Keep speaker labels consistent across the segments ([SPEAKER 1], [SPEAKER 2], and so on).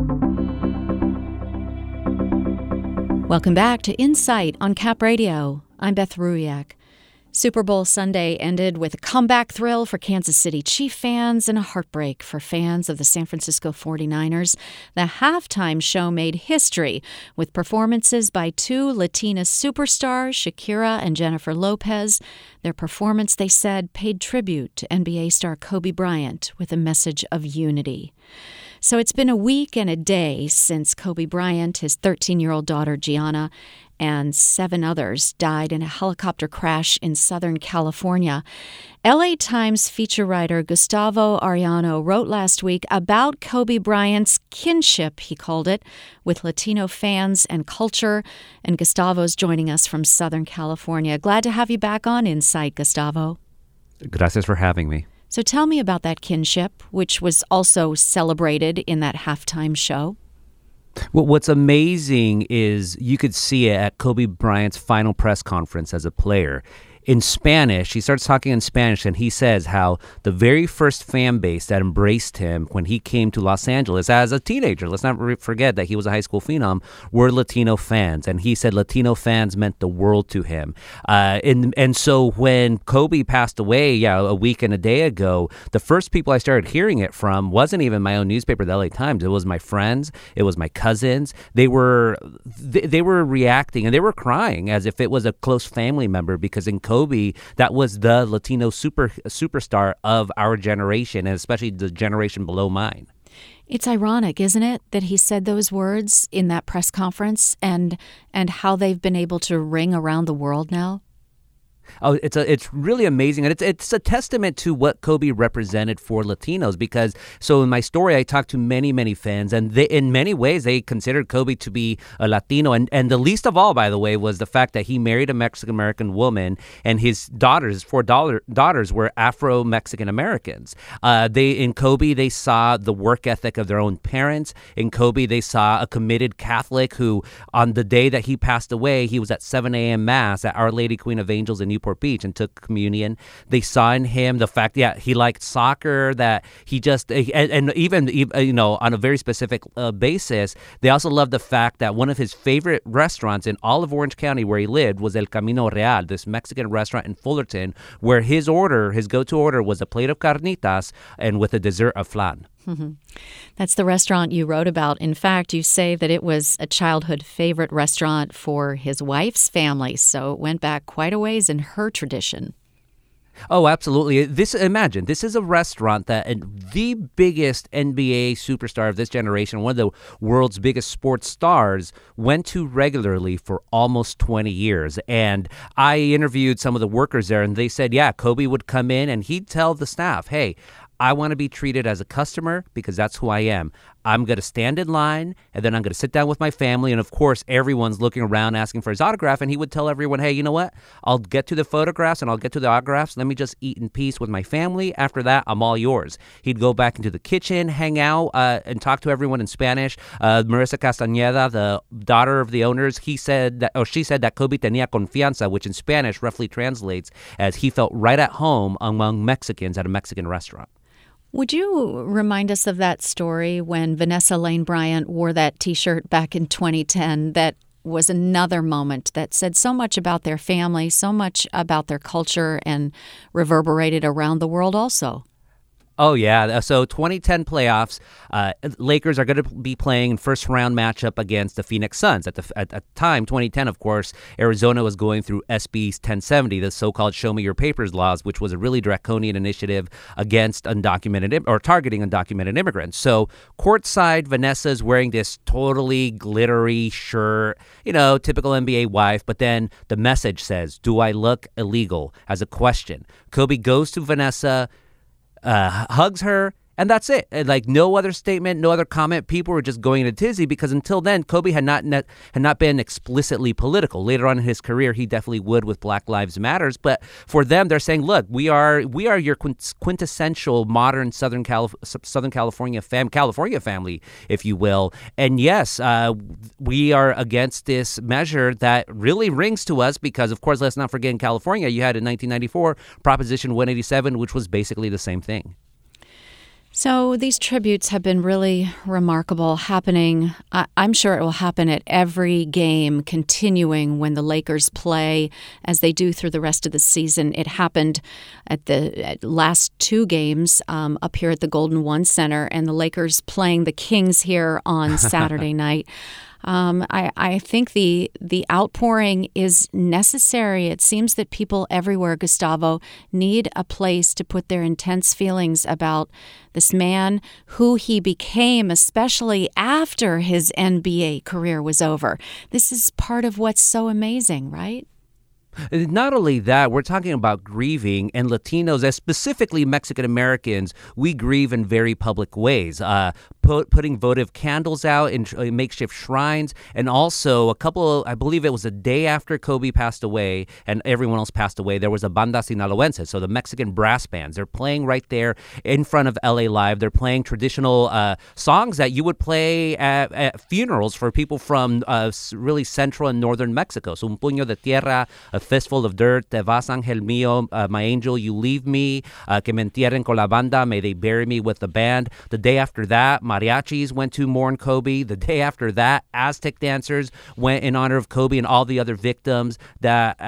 [SPEAKER 1] Welcome back to Insight on Cap Radio. I'm Beth Ruiak. Super Bowl Sunday ended with a comeback thrill for Kansas City Chief fans and a heartbreak for fans of the San Francisco 49ers. The halftime show made history with performances by two Latina superstars, Shakira and Jennifer Lopez. Their performance, they said, paid tribute to NBA star Kobe Bryant with a message of unity. So it's been a week and a day since Kobe Bryant, his 13-year-old daughter Gianna, and 7 others died in a helicopter crash in Southern California. LA Times feature writer Gustavo Arellano wrote last week about Kobe Bryant's kinship, he called it, with Latino fans and culture. And Gustavo's joining us from Southern California. Glad to have you back on Insight, Gustavo.
[SPEAKER 2] Gracias for having me.
[SPEAKER 1] So tell me about that kinship, which was also celebrated in that halftime show.
[SPEAKER 2] Well, what's amazing is you could see it at Kobe Bryant's final press conference as a player. In Spanish, he starts talking in Spanish, and he says how the very first fan base that embraced him when he came to Los Angeles as a teenager, let's not forget that he was a high school phenom, were Latino fans. And he said Latino fans meant the world to him. And so when Kobe passed away, a week and a day ago, the first people I started hearing it from wasn't even my own newspaper, the LA Times. It was my friends. It was my cousins. They were reacting, and they were crying as if it was a close family member, because in Kobe, that was the Latino superstar of our generation, and especially the generation below mine.
[SPEAKER 1] It's ironic, isn't it, that he said those words in that press conference, and how they've been able to ring around the world now?
[SPEAKER 2] Oh, it's really amazing, and it's a testament to what Kobe represented for Latinos. Because so in my story, I talked to many fans, and they, in many ways, they considered Kobe to be a Latino, and the least of all, by the way, was the fact that he married a Mexican American woman, and his daughters, 4 daughters, were Afro Mexican Americans. In Kobe, they saw the work ethic of their own parents. In Kobe, they saw a committed Catholic who, on the day that he passed away, he was at 7 a.m. Mass at Our Lady Queen of Angels in Newport Beach and took communion. They saw in him the fact that he liked soccer, that he just, and even on a very specific basis, they also loved the fact that one of his favorite restaurants in all of Orange County where he lived was El Camino Real, this Mexican restaurant in Fullerton, where his go-to order was a plate of carnitas and with a dessert of flan.
[SPEAKER 1] Mm-hmm. That's the restaurant you wrote about. In fact, you say that it was a childhood favorite restaurant for his wife's family, so it went back quite a ways in her tradition.
[SPEAKER 2] Oh, absolutely. Imagine, this is a restaurant that the biggest NBA superstar of this generation, one of the world's biggest sports stars, went to regularly for almost 20 years. And I interviewed some of the workers there, and they said, Kobe would come in and he'd tell the staff, hey, I want to be treated as a customer because that's who I am. I'm going to stand in line, and then I'm going to sit down with my family. And, of course, everyone's looking around asking for his autograph. And he would tell everyone, hey, you know what? I'll get to the photographs and I'll get to the autographs. Let me just eat in peace with my family. After that, I'm all yours. He'd go back into the kitchen, hang out, and talk to everyone in Spanish. Marissa Castañeda, the daughter of the owners, she said that Kobe tenía confianza, which in Spanish roughly translates as he felt right at home among Mexicans at a Mexican restaurant.
[SPEAKER 1] Would you remind us of that story when Vanessa Lane Bryant wore that T-shirt back in 2010 that was another moment that said so much about their family, so much about their culture, and reverberated around the world also?
[SPEAKER 2] Oh, yeah. So 2010 playoffs, Lakers are going to be playing first round matchup against the Phoenix Suns. At the time, 2010, of course, Arizona was going through SB 1070, the so-called Show Me Your Papers laws, which was a really draconian initiative against targeting undocumented immigrants. So courtside, Vanessa's wearing this totally glittery shirt, typical NBA wife. But then the message says, "Do I look illegal?" as a question. Kobe goes to Vanessa, hugs her, and that's it. Like, no other statement, no other comment. People were just going in a tizzy because until then, Kobe had not been explicitly political. Later on in his career, he definitely would with Black Lives Matters. But for them, they're saying, look, we are your quintessential modern Southern California family, if you will. And yes, we are against this measure that really rings to us because, of course, let's not forget in California, you had in 1994 Proposition 187, which was basically the same thing.
[SPEAKER 1] So these tributes have been really remarkable, happening. I'm sure it will happen at every game, continuing when the Lakers play, as they do through the rest of the season. It happened at last two games up here at the Golden One Center, and the Lakers playing the Kings here on Saturday night. I think the outpouring is necessary. It seems that people everywhere, Gustavo, need a place to put their intense feelings about this man, who he became, especially after his NBA career was over. This is part of what's so amazing, right?
[SPEAKER 2] Not only that, we're talking about grieving, and Latinos, as specifically Mexican Americans, we grieve in very public ways. Putting votive candles out in makeshift shrines, and also I believe it was a day after Kobe passed away and everyone else passed away, there was a Banda Sinaloense, so the Mexican brass bands. They're playing right there in front of LA Live. They're playing traditional songs that you would play at funerals for people from really central and northern Mexico. So Un Puño de Tierra, A Fistful of Dirt, Te Vas Angel Mío, My Angel, You Leave Me, Que Me Entierren con la Banda, May They Bury Me with the Band. The day after that, mariachis went to mourn Kobe. The day after that, Aztec dancers went in honor of Kobe and all the other victims that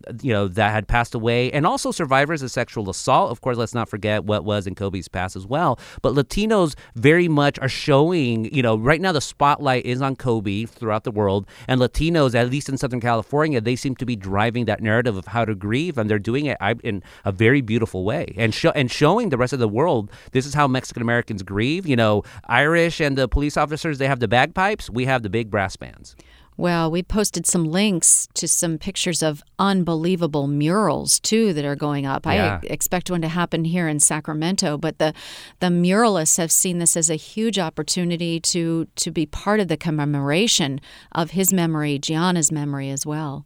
[SPEAKER 2] that had passed away, and also survivors of sexual assault. Of course, let's not forget what was in Kobe's past as well. But Latinos very much are showing, right now the spotlight is on Kobe throughout the world, and Latinos, at least in Southern California, they seem to be driving that narrative of how to grieve, and they're doing it in a very beautiful way, and showing the rest of the world this is how Mexican Americans grieve. Irish and the police officers, they have the bagpipes. We have the big brass bands.
[SPEAKER 1] Well, we posted some links to some pictures of unbelievable murals, too, that are going up.
[SPEAKER 2] Yeah.
[SPEAKER 1] I expect one to happen here in Sacramento, but the muralists have seen this as a huge opportunity to be part of the commemoration of his memory, Gianna's memory as well.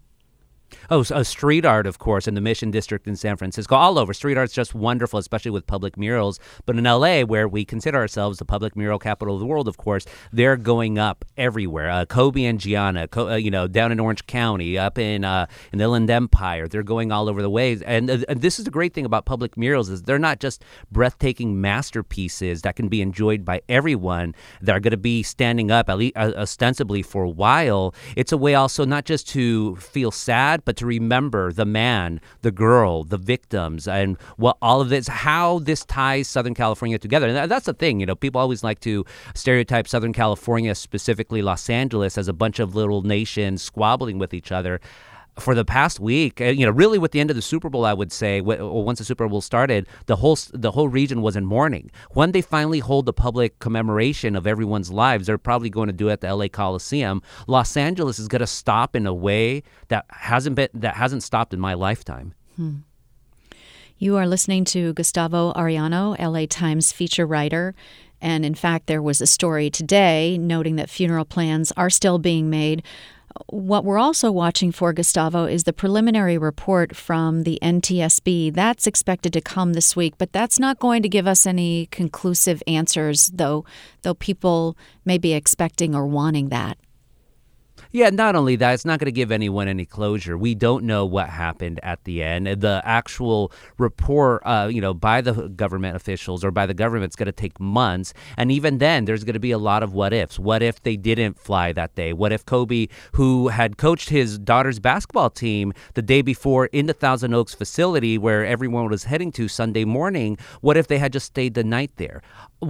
[SPEAKER 2] Oh, street art, of course, in the Mission District in San Francisco, all over. Street art's just wonderful, especially with public murals. But in L.A., where we consider ourselves the public mural capital of the world, of course, they're going up everywhere. Kobe and Gianna, down in Orange County, up in the Inland Empire, they're going all over the ways. And this is the great thing about public murals is they're not just breathtaking masterpieces that can be enjoyed by everyone that are going to be standing up, at least ostensibly, for a while. It's a way also not just to feel sad, but to remember the man, the girl, the victims, and what all of this, how this ties Southern California together. And that's the thing, people always like to stereotype Southern California, specifically Los Angeles, as a bunch of little nations squabbling with each other. For the past week, really with the end of the Super Bowl, I would say, once the Super Bowl started, the whole region was in mourning. When they finally hold the public commemoration of everyone's lives, they're probably going to do it at the LA Coliseum. Los Angeles is going to stop in a way that hasn't stopped in my lifetime.
[SPEAKER 1] You are listening to Gustavo Arellano, LA Times feature writer. And in fact, there was a story today noting that funeral plans are still being made. What we're also watching for, Gustavo, is the preliminary report from the NTSB. That's expected to come this week, but that's not going to give us any conclusive answers, though people may be expecting or wanting that.
[SPEAKER 2] Yeah, not only that, it's not going to give anyone any closure. We don't know what happened at the end. The actual report, by the government officials or by the government, it's going to take months. And even then, there's going to be a lot of what ifs. What if they didn't fly that day? What if Kobe, who had coached his daughter's basketball team the day before in the Thousand Oaks facility where everyone was heading to Sunday morning, what if they had just stayed the night there?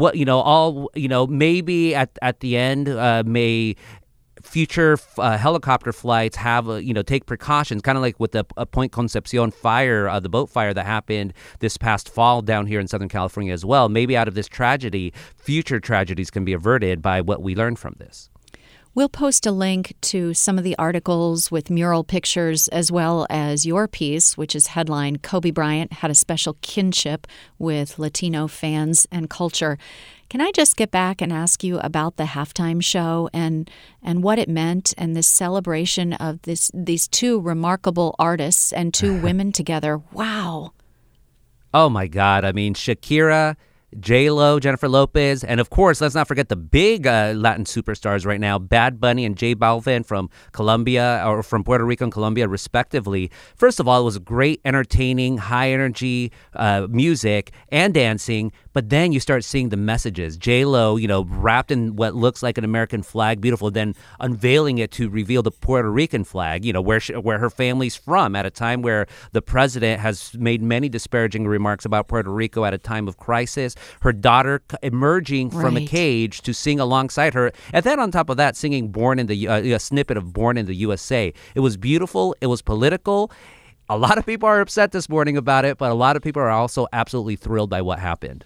[SPEAKER 2] Maybe at the end, may future helicopter flights have, take precautions, kind of like with the Point Concepcion fire, the boat fire that happened this past fall down here in Southern California as well. Maybe out of this tragedy, future tragedies can be averted by what we learned from this.
[SPEAKER 1] We'll post a link to some of the articles with mural pictures as well as your piece, which is headlined Kobe Bryant Had a Special Kinship with Latino Fans and Culture. Can I just get back and ask you about the halftime show and what it meant and this celebration of these two remarkable artists and two women together? Wow.
[SPEAKER 2] Oh, my God. I mean, Shakira, J-Lo, Jennifer Lopez, and of course, let's not forget the big Latin superstars right now, Bad Bunny and J Balvin from Colombia, or from Puerto Rico and Colombia, respectively. First of all, it was great, entertaining, high-energy music and dancing, But then you start seeing the messages. J-Lo, wrapped in what looks like an American flag, beautiful, then unveiling it to reveal the Puerto Rican flag, where her family's from, at a time where the president has made many disparaging remarks about Puerto Rico at a time of crisis. Her daughter emerging from a cage to sing alongside her. And then on top of that, singing a snippet of Born in the USA. It was beautiful. It was political. A lot of people are upset this morning about it, but a lot of people are also absolutely thrilled by what happened.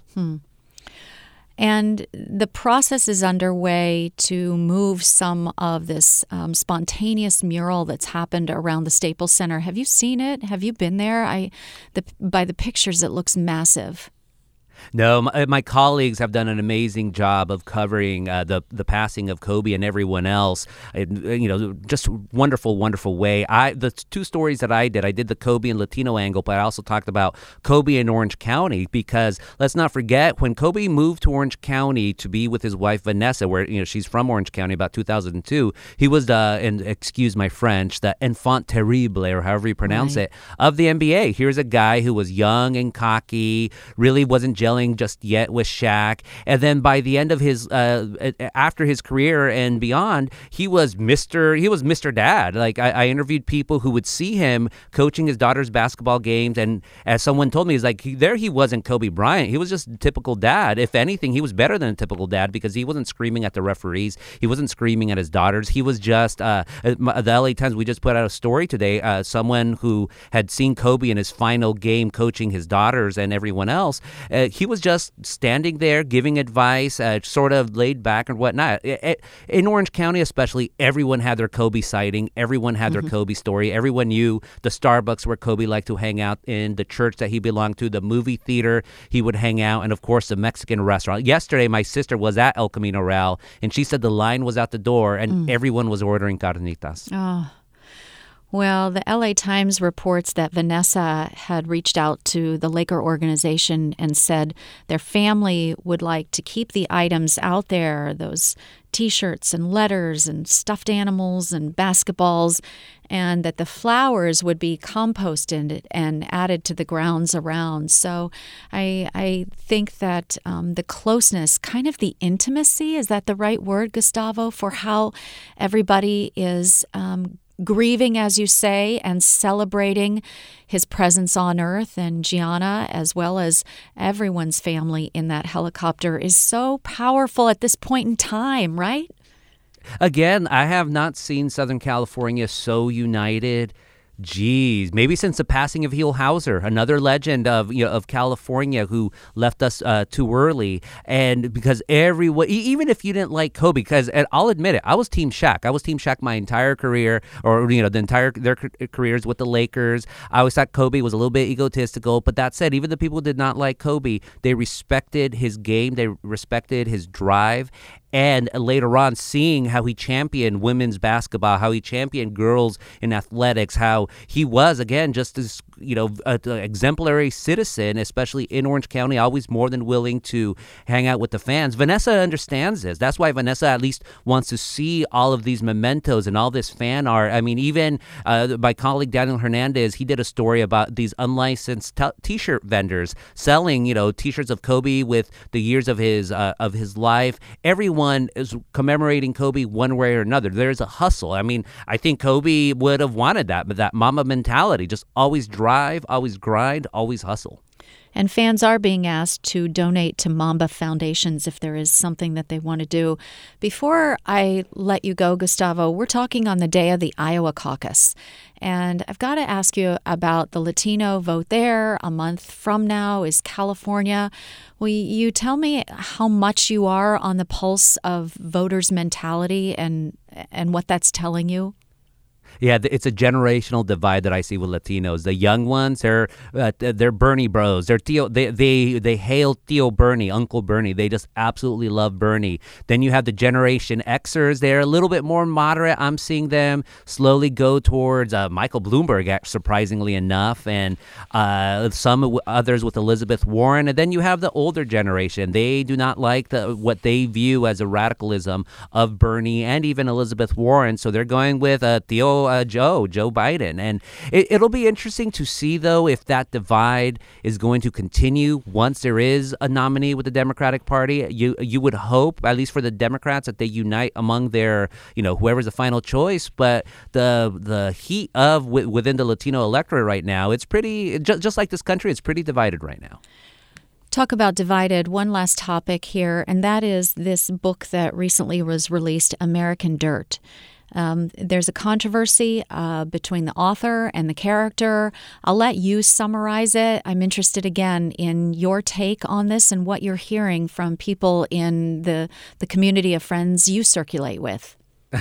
[SPEAKER 1] And the process is underway to move some of this spontaneous mural that's happened around the Staples Center. Have you seen it? Have you been there? By the pictures, it looks massive.
[SPEAKER 2] No, my colleagues have done an amazing job of covering the passing of Kobe and everyone else. Just wonderful, wonderful way. The two stories that I did the Kobe and Latino angle, but I also talked about Kobe in Orange County, because let's not forget, when Kobe moved to Orange County to be with his wife Vanessa, where she's from Orange County, about 2002, he was and excuse my French, the enfant terrible, or however you pronounce it, of the NBA. Here's a guy who was young and cocky, really wasn't gelling just yet with Shaq, and then by the end of his after his career and beyond, he was Mr. Dad. Like, I interviewed people who would see him coaching his daughter's basketball games, and as someone told me, he's like, he wasn't Kobe Bryant. He was just a typical dad. If anything, he was better than a typical dad, because he wasn't screaming at the referees. He wasn't screaming at his daughters. He was just the LA Times, we just put out a story today, someone who had seen Kobe in his final game coaching his daughters and everyone else. He was just standing there giving advice, sort of laid back and whatnot. In Orange County especially, everyone had their Kobe sighting. Everyone had their Kobe story. Everyone knew the Starbucks where Kobe liked to hang out in, the church that he belonged to, the movie theater he would hang out, and of course the Mexican restaurant. Yesterday, my sister was at El Camino Real, and she said the line was out the door and everyone was ordering carnitas.
[SPEAKER 1] Oh. Well, the LA Times reports that Vanessa had reached out to the Laker organization and said their family would like to keep the items out there, those T-shirts and letters and stuffed animals and basketballs, and that the flowers would be composted and added to the grounds around. So I think that the closeness, kind of the intimacy, is that the right word, Gustavo, for how everybody is grieving, as you say, and celebrating his presence on Earth, and Gianna, as well as everyone's family in that helicopter, is so powerful at this point in time, right?
[SPEAKER 2] Again, I have not seen Southern California so united. Geez, maybe since the passing of Heel Hauser, another legend of California who left us too early. And because everyone, even if you didn't like Kobe, because I'll admit it, I was Team Shaq. I was Team Shaq my entire career, or their careers with the Lakers. I always thought Kobe was a little bit egotistical. But that said, even the people who did not like Kobe, they respected his game, they respected his drive. And later on, seeing how he championed women's basketball, how he championed girls in athletics, how he was, again, just this, an exemplary citizen, especially in Orange County, always more than willing to hang out with the fans. Vanessa understands this. That's why Vanessa at least wants to see all of these mementos and all this fan art. I mean, even my colleague Daniel Hernandez, he did a story about these unlicensed T-shirt vendors selling, T-shirts of Kobe with the years of his life. Everyone is commemorating Kobe one way or another. There's a hustle. I mean, I think Kobe would have wanted that, but that Mamba mentality, just always drive, always grind, always hustle.
[SPEAKER 1] And fans are being asked to donate to Mamba Foundations if there is something that they want to do. Before I let you go, Gustavo, we're talking on the day of the Iowa caucus. And I've got to ask you about the Latino vote there. A month from now is California. Will you tell me how much you are on the pulse of voters' mentality and what that's telling you?
[SPEAKER 2] Yeah, it's a generational divide that I see with Latinos. The young ones, they're Bernie bros. They're Theo. They hail Theo Bernie, Uncle Bernie. They just absolutely love Bernie. Then you have the Generation Xers. They're a little bit more moderate. I'm seeing them slowly go towards Michael Bloomberg, surprisingly enough, and some others with Elizabeth Warren. And then you have the older generation. They do not like what they view as a radicalism of Bernie and even Elizabeth Warren. So they're going with Theo Joe Biden. And it'll be interesting to see, though, if that divide is going to continue once there is a nominee with the Democratic Party. You would hope, at least for the Democrats, that they unite among their, whoever's the final choice. But the heat within the Latino electorate right now, it's pretty, just like this country, it's pretty divided right now.
[SPEAKER 1] Talk about divided. One last topic here, and that is this book that recently was released, American Dirt. There's a controversy between the author and the character. I'll let you summarize it. I'm interested, again, in your take on this and what you're hearing from people in the community of friends you circulate with.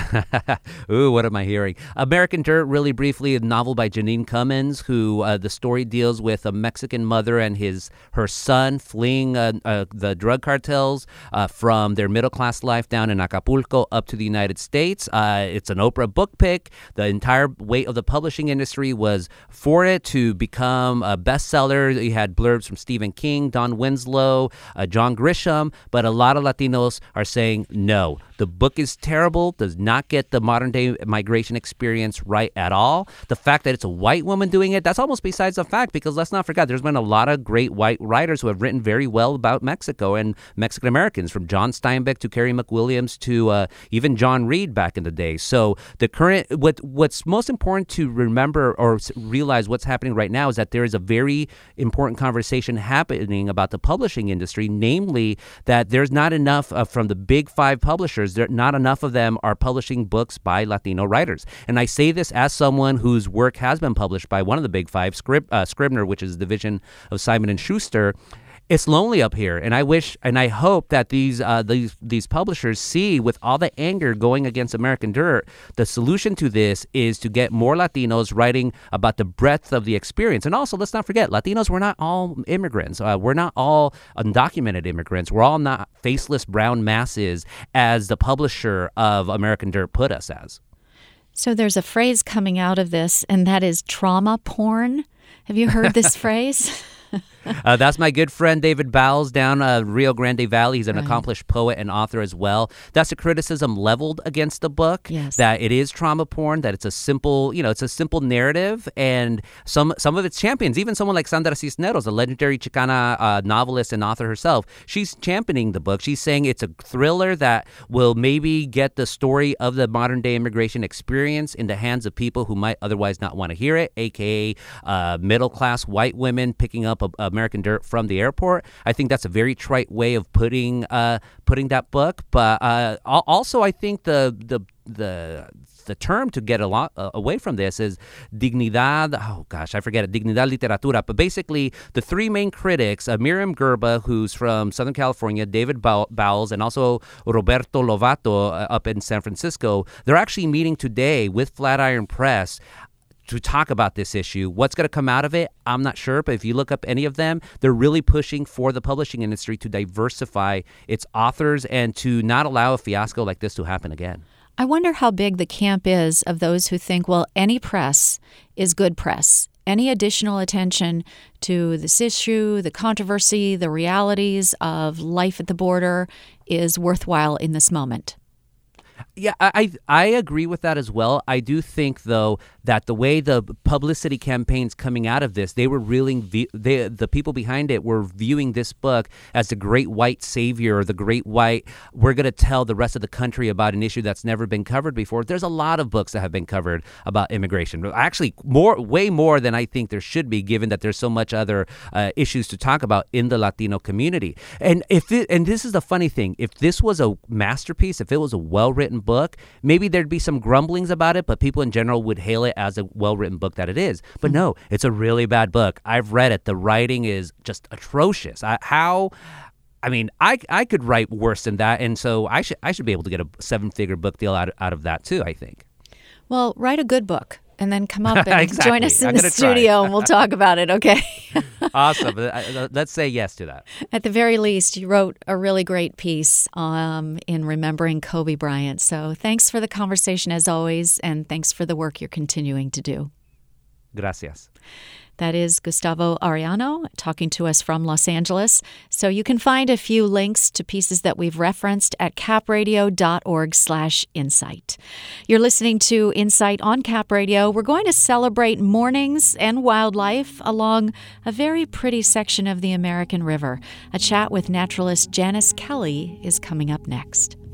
[SPEAKER 2] Ooh, what am I hearing? American Dirt, really briefly, a novel by Janine Cummins, who the story deals with a Mexican mother and her son fleeing the drug cartels from their middle-class life down in Acapulco up to the United States. It's an Oprah book pick. The entire weight of the publishing industry was for it to become a bestseller. You had blurbs from Stephen King, Don Winslow, John Grisham, but a lot of Latinos are saying no. The book is terrible, does not get the modern-day migration experience right at all. The fact that it's a white woman doing it, that's almost besides the fact, because let's not forget, there's been a lot of great white writers who have written very well about Mexico and Mexican Americans, from John Steinbeck to Carrie McWilliams to even John Reed back in the day. So the current, what's most important to remember or realize what's happening right now is that there is a very important conversation happening about the publishing industry, namely that there's not enough from the big five publishers. Not enough of them are publishing books by Latino writers. And I say this as someone whose work has been published by one of the big five, Scribner, which is a division of Simon & Schuster. It's lonely up here, and I wish and I hope that these publishers see, with all the anger going against American Dirt, the solution to this is to get more Latinos writing about the breadth of the experience. And also, let's not forget, Latinos, we're not all immigrants. We're not all undocumented immigrants. We're all not faceless brown masses, as the publisher of American Dirt put us as.
[SPEAKER 1] So there's a phrase coming out of this, and that is trauma porn. Have you heard this phrase?
[SPEAKER 2] That's my good friend David Bowles down Rio Grande Valley. He's an accomplished poet and author as well. That's a criticism leveled against the book.
[SPEAKER 1] Yes.
[SPEAKER 2] That it is trauma porn. That it's a simple, it's a simple narrative, and some of its champions, even someone like Sandra Cisneros, the legendary Chicana novelist and author herself, she's championing the book. She's saying it's a thriller that will maybe get the story of the modern day immigration experience in the hands of people who might otherwise not want to hear it, aka middle class white women picking up American Dirt from the airport. I think that's a very trite way of putting that book. But also, I think the term to get a lot away from this is dignidad. Oh gosh, I forget it. Dignidad literatura. But basically, the three main critics, Miriam Gerba, who's from Southern California, David Bowles, and also Roberto Lovato up in San Francisco, they're actually meeting today with Flatiron Press to talk about this issue. What's going to come out of it, I'm not sure, but if you look up any of them, they're really pushing for the publishing industry to diversify its authors and to not allow a fiasco like this to happen again.
[SPEAKER 1] I wonder how big the camp is of those who think, well, any press is good press. Any additional attention to this issue, the controversy, the realities of life at the border is worthwhile in this moment.
[SPEAKER 2] Yeah, I agree with that as well. I do think, though, that the way the publicity campaigns coming out of this, they were really the people behind it were viewing this book as the great white savior, or the great white, we're going to tell the rest of the country about an issue that's never been covered before. There's a lot of books that have been covered about immigration. Actually, way more than I think there should be, given that there's so much other issues to talk about in the Latino community. And this is the funny thing, if this was a masterpiece, if it was a well-written book, maybe there'd be some grumblings about it, but people in general would hail it as a well-written book that it is. But no, it's a really bad book. I've read it. The writing is just atrocious. I could write worse than that, and so I should be able to get a 7-figure book deal out of that too, I think.
[SPEAKER 1] Well, write a good book and then come up and
[SPEAKER 2] exactly.
[SPEAKER 1] Join us in the studio and we'll talk about it, okay?
[SPEAKER 2] Awesome. Let's say yes to that.
[SPEAKER 1] At the very least, you wrote a really great piece in remembering Kobe Bryant. So thanks for the conversation as always, and thanks for the work you're continuing to do.
[SPEAKER 2] Gracias.
[SPEAKER 1] That is Gustavo Arellano talking to us from Los Angeles. So you can find a few links to pieces that we've referenced at capradio.org/insight. You're listening to Insight on Cap Radio. We're going to celebrate mornings and wildlife along a very pretty section of the American River. A chat with naturalist Janice Kelly is coming up next.